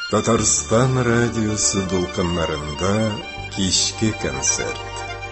Татарстан радиосы дулкыннарында кичке концерт.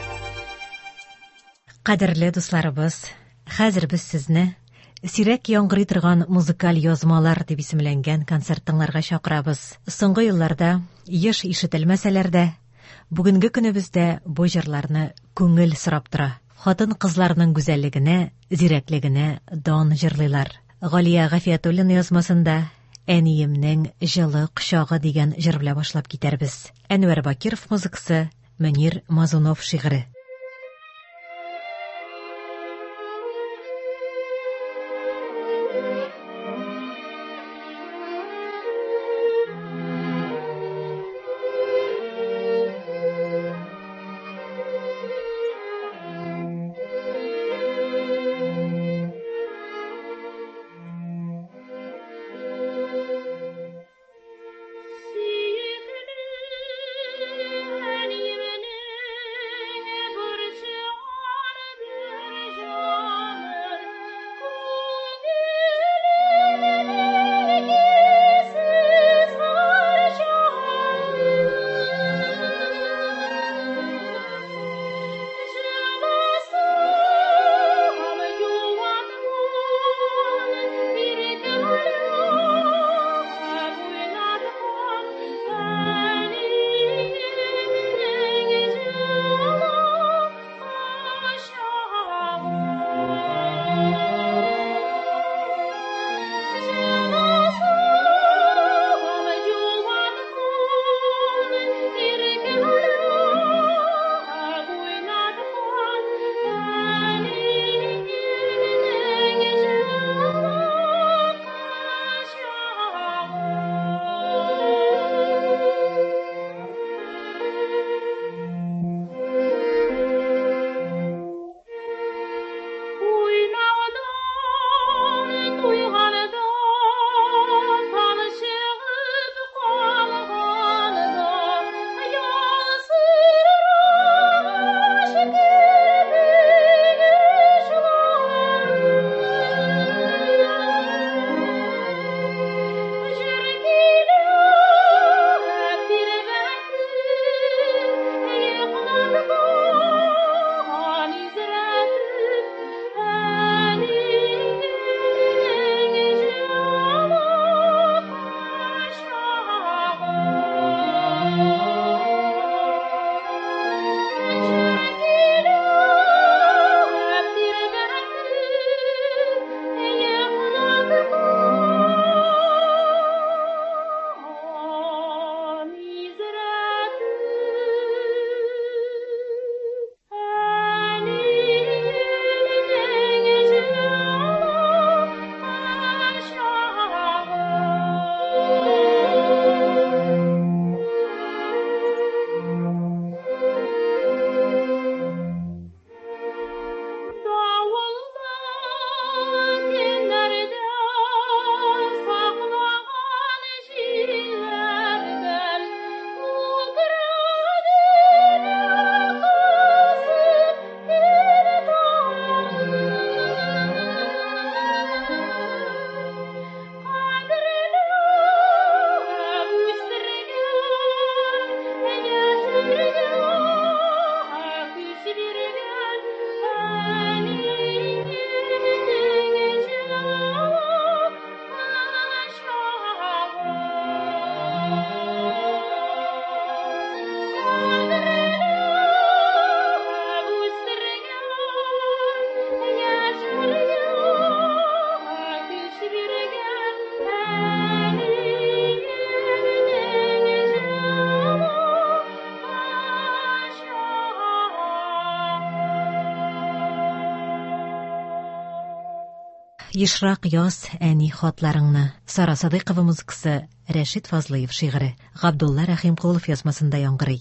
Кадерле дусларыбыз, хәзер без сезне сирәк яңгырый торган музыкаль язмалар дип исемләнгән концертларга чакырабыз. Соңгы елларда еш ишетелмәсәләр дә, бүгенге көнебездә бу җырларны күңел сорап тора. Хатын-кызларның гүзәллегенә, зирәклегенә дан җырлыйлар. Галия Гафиятуллина язмасында «Әниемнең җылы кочагы» дигән җыр белән башлап китәрбез. Әнвәр Бакиров музыкасы, Мөнир Мазунов шигыре. Ешрак яз әни хатларыңны. Сара Садыйкова музыкасы, Рәшит Фазлыев шигыре. Габдулла Рәхимкулов язмасында яңгырый.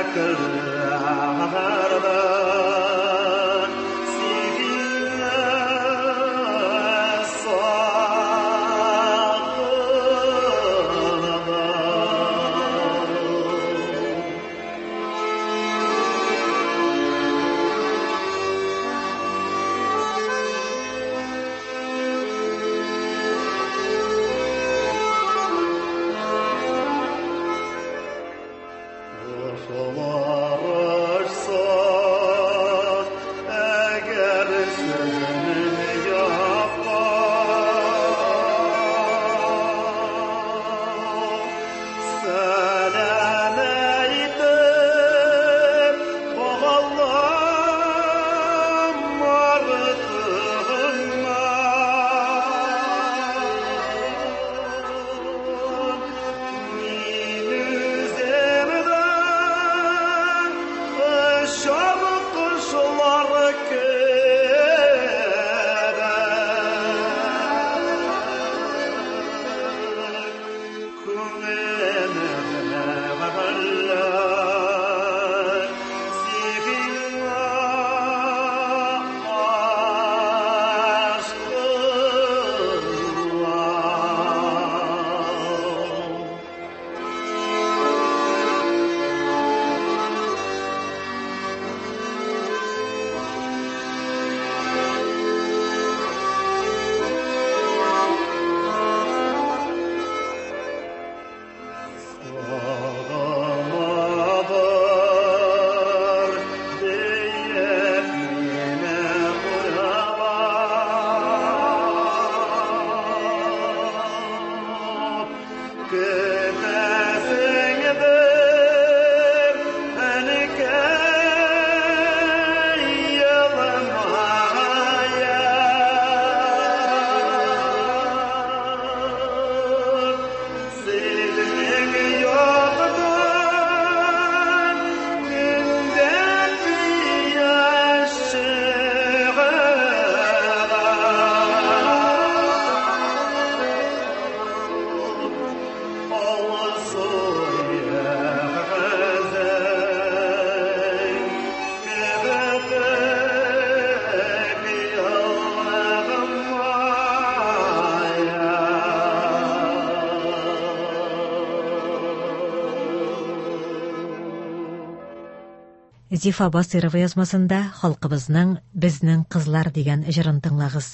Зифа Басырова язмасында халкыбызның «Безнең кызлар» дигән җырын тыңлагыз.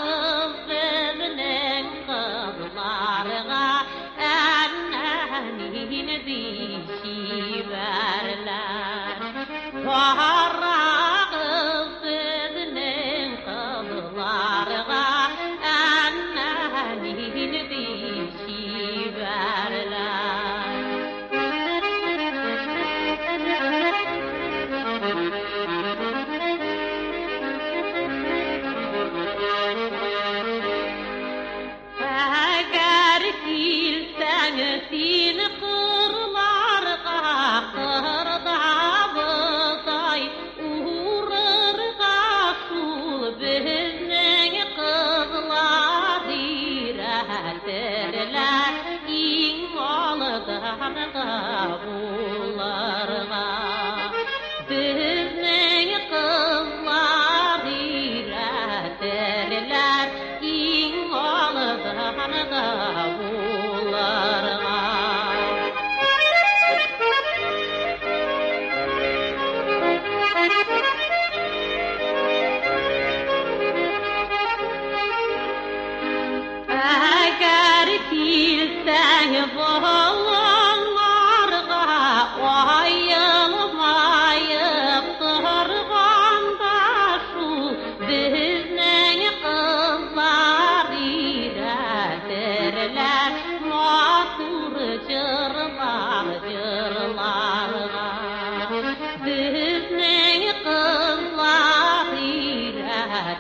Anna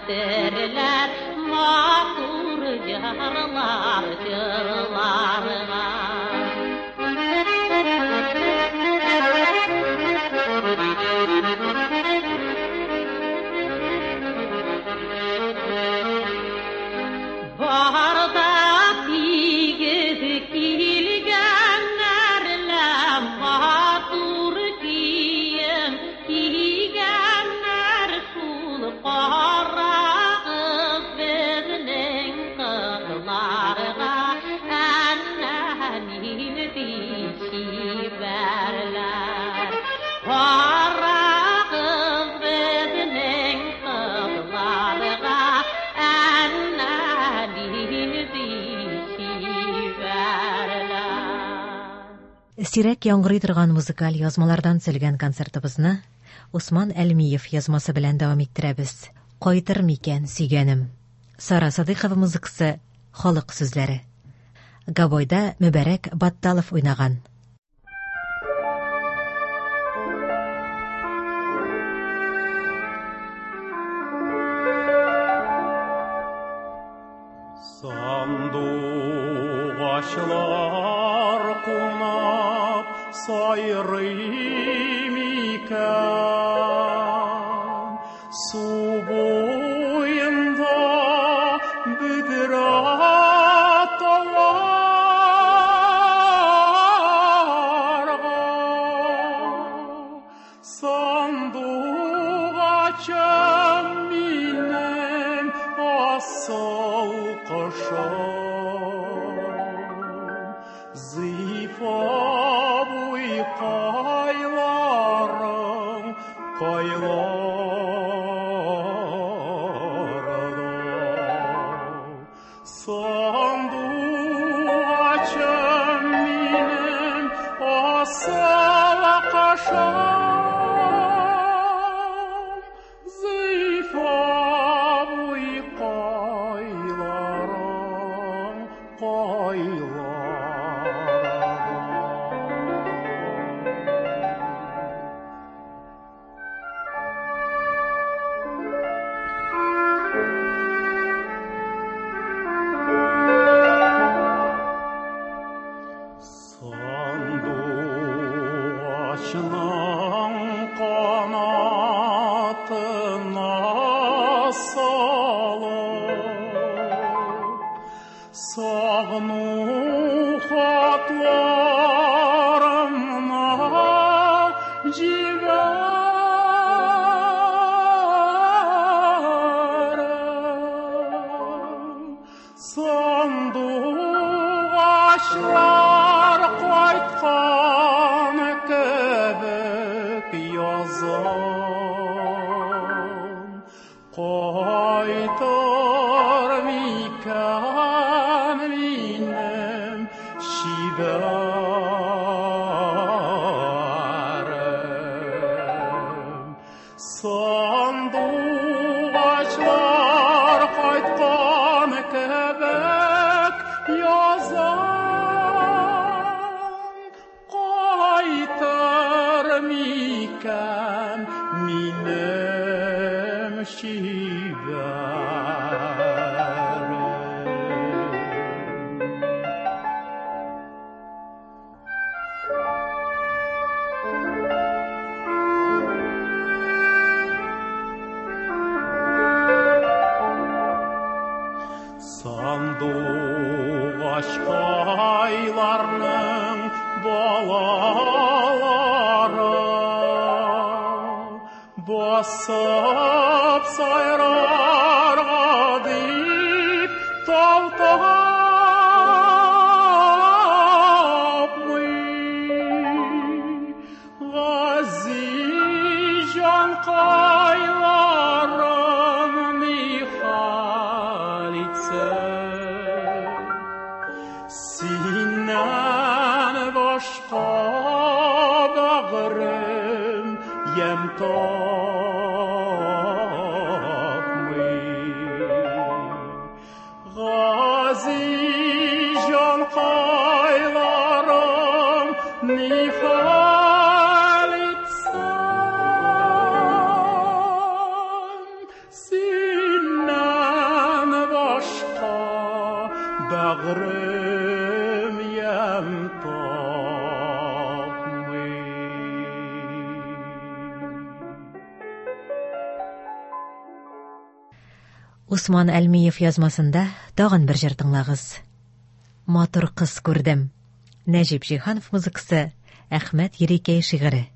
естерлер матур жырлар жырларга. Barda tигез килгәннәрлә матур кием кигәннәр шул карагыз безнең кызларга әнә нинди чибәрләр. Карагыз безнең кызларга әнә Сирәк яңгырый торган музыкаль язмалардан сөйлгән концертыбызны Усман Әлмиев язмасы белән дәвам иттерәбез. Кайтыр микән сөйгәнем. Сара Садыйкова музыкасы, халык сүзләре. Габойда Мүбәрәк Батталов уйнаган. Сандугачлар кунап сайрый микән, су буенда бүдерә таварга. Сандугачым минем асыл кошым, зифа буй кайларың кайларда. Сандугачым минем асыл кошым, зифа буй кайларың кайларда. Сандугачның канатына салып, сагыну хатларымна җибәрәм. Сандугачлар кайткан кебек язам, кайтыр микән минем чибәрем. Сандугачлар кайткан кебек язам, кайтыр микән минем чибәрем. Сандугачкайларның балалары басып сайрарга дип тапмый. Гази җанкайларым нихәл итсә, синнән башка бәгърем ям тапмый. bağrım yem tapmay. Усман Әлмиев язмасында тагын бер җыр тыңлагыз. Матур кыз күрдем. Нәҗип Җиһанов музыкасы, Әхмәт Ерикәй шигыре.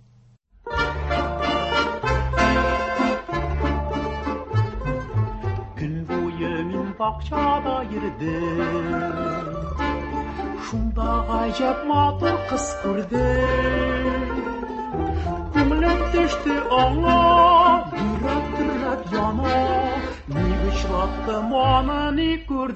Gün boyu min bakçada yürüdüm, şunda gayet matur kız gördüm. Kumlum düştü ona, yürek tırnak yana, ni bıçlattım ona ni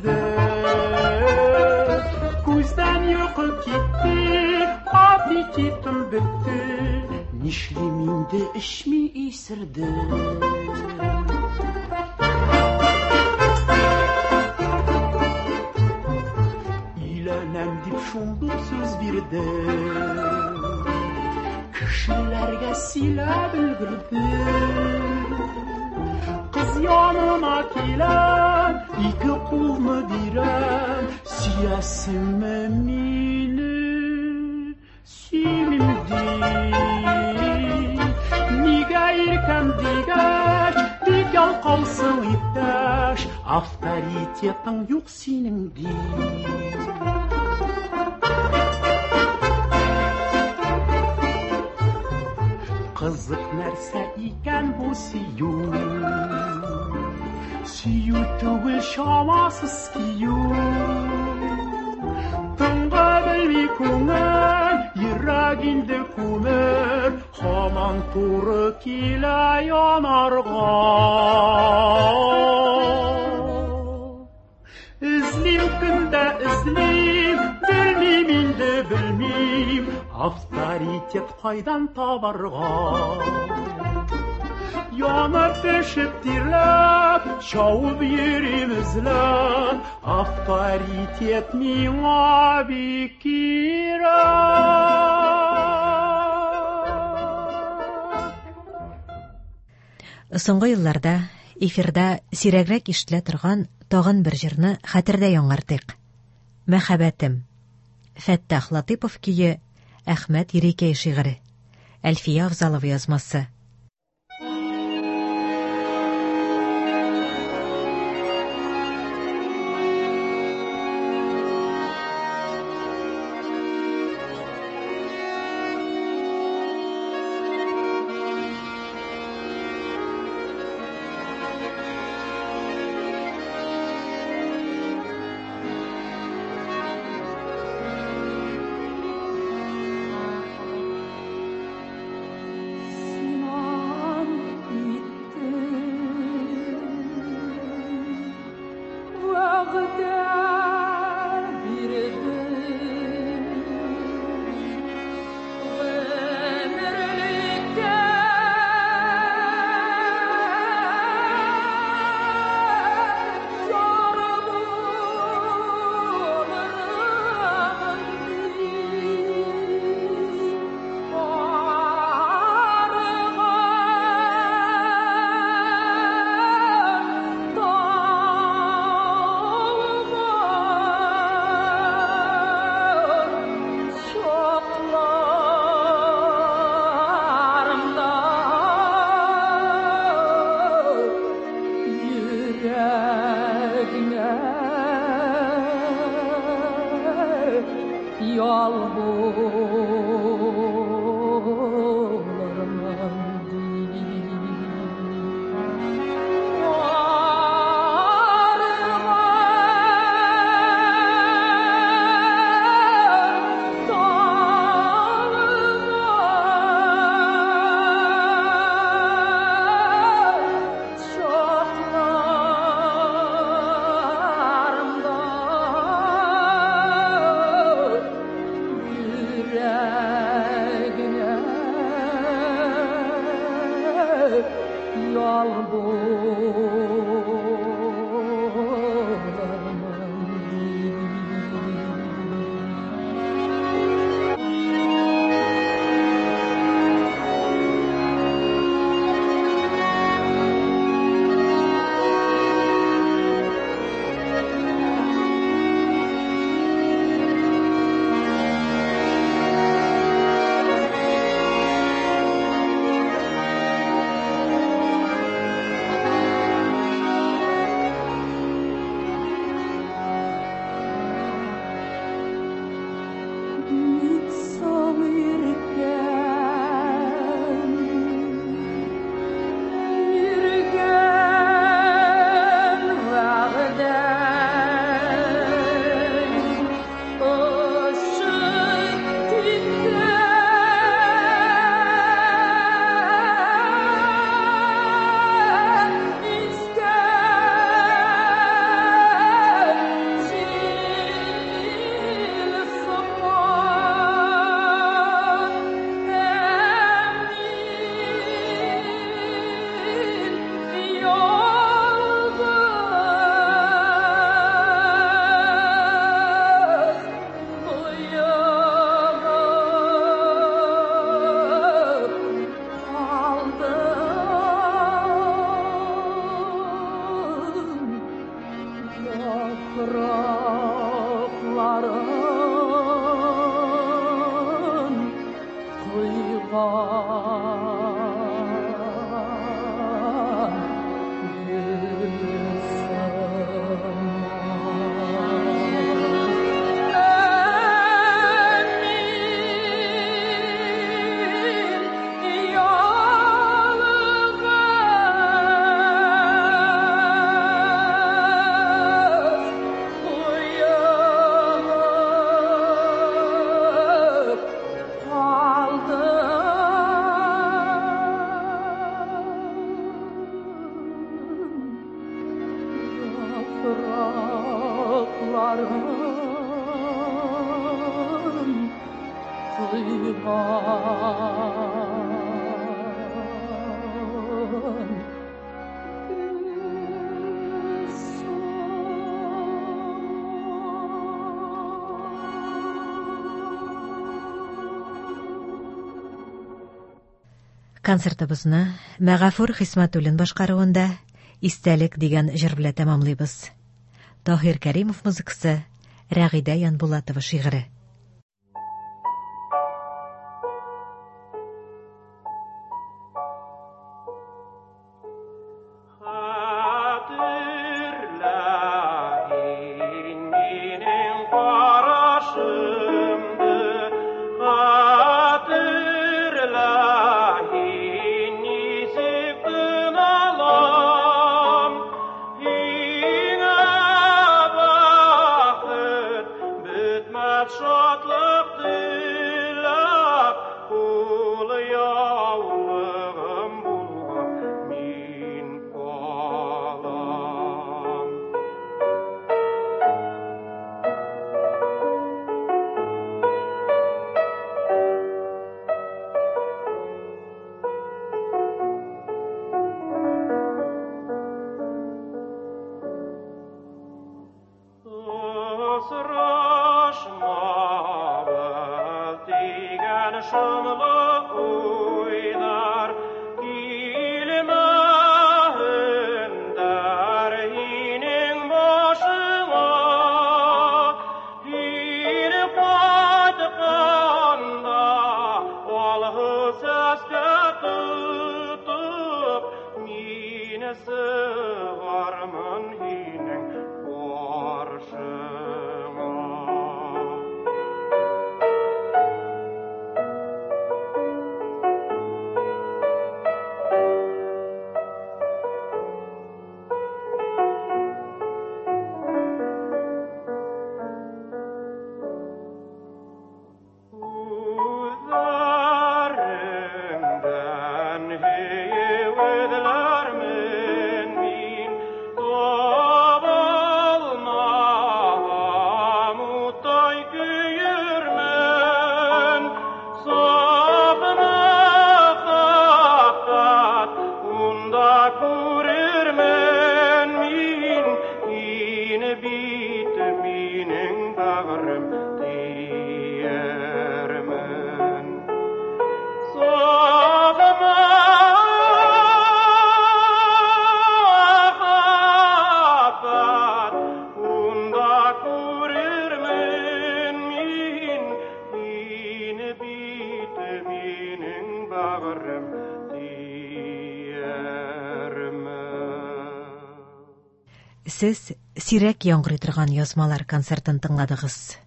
gördüm. Gözden yıkıp gitti, apetitim bitti, nişliminde işmi isirdim. İlenem dip şunduk söz birdim, kişilerge sile bilgirdim. Kız yanına gelen, iki kulunu direm, siyesin memini, simimdi. Niga irkem digeç, digal kalsın iteş, avtoritetin yok senin değil. Kızık nerse iken bu siyu, siyu tüvül şamasız kiyu. Tınga bilmi kumer, yiraginde kumer, haman turu kila yanarga. İzlim künde izlim, bilmim indi bilmim, avtoritet qaydan tabarga. Yanıp pişip dirlep, şaup yerimizlep, avtoritet miğa bikira. Соңгы елларда эфирда сирәгрәк ишетелә торган тагын бер җырны хәтердә яңартыйк. Мәхәббәтем. Фәттах Латыйпов көе, Әхмәт Ерикәй шигыре. Әлфия Авзалова язмасы. Яфракларын құйған Яфракларын құйған Концертыбызны Мәгафур Хисмәтуллин башкаруында «Истәлек» дигән җыр белән тәмамлыйбыз. Таһир Кәримов музыкасы, Рәгыйдә Янбулатова шигыре. Сез сирәк яңгырый торган язмалар концертын тыңладыгыз.